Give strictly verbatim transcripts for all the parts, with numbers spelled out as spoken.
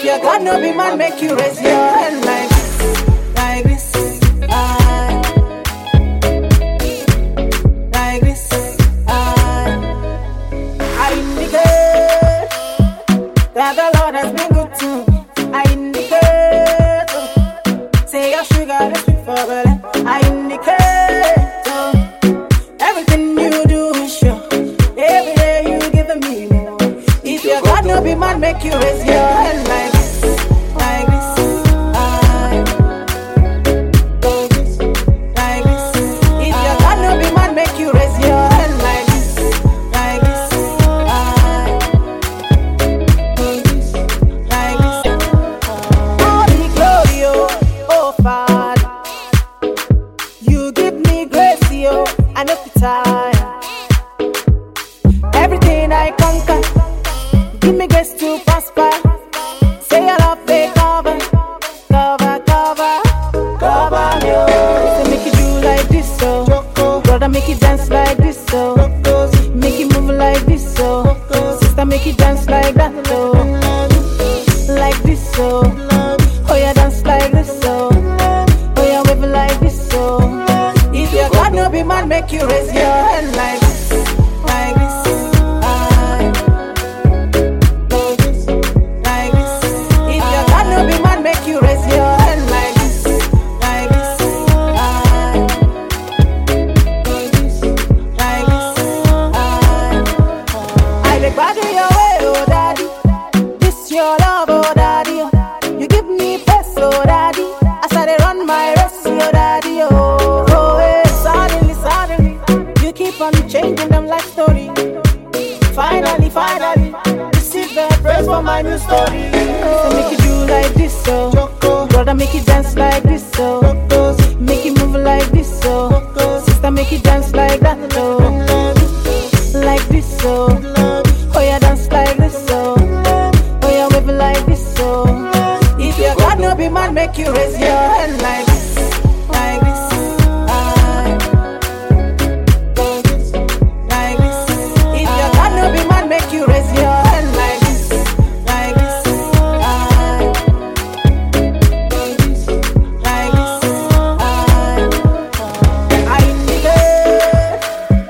your God no be man, make you raise your hand like this, like this. I, like this. I, I indicate that the Lord has been good to me. I indicate, oh, say your sugar is sweet for better. I indicate, oh, everything you do is sure. Every day you giving me more. If your God no be man, make you raise your hand like this, like this. I, like this, like this. If your God no be man, make you raise your hand like this, like this. I, like this, like this. All the glory, oh, oh Father, you give me grace, oh, I know the time. Everything I conquer, give me grace to prosper. Say I love me, cover, cover, cover, cover me. Say make you do like this, so brother make you dance like this, so make you move like this, so sister make you dance like that, so like this, so oh yeah dance like this, so oh yeah wave like this, so if your God no be man, make you raise your hand like this, like this. I, like this, like this. If your God no be man, make you raise your hand like this, like this. I, like this, like this. I, I dey gbadu your way, oh daddy. This your love, oh daddy. You give me peace, oh daddy. As I dey run my race, oh daddy, oh, oh hey. Suddenly, suddenly, you keep on changing them life story. Finally, finally, this is the praise for my new story. So make you do like this, so brother make you dance like this, so make you move like this, so sister make you dance like that, so like this, so oh yeah dance like this, so oh yeah wave like this, so if your God no be man, make you raise your hand like this, like this. I, like this, like this. If your God no be man, make you raise your hand like this, like this. I, like this, like this. I, I indicate,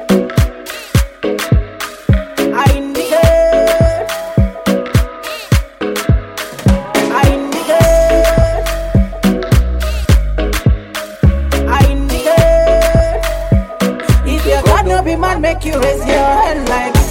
I indicate, I indicate, I indicate. If your God no be man, make you raise your hand like this.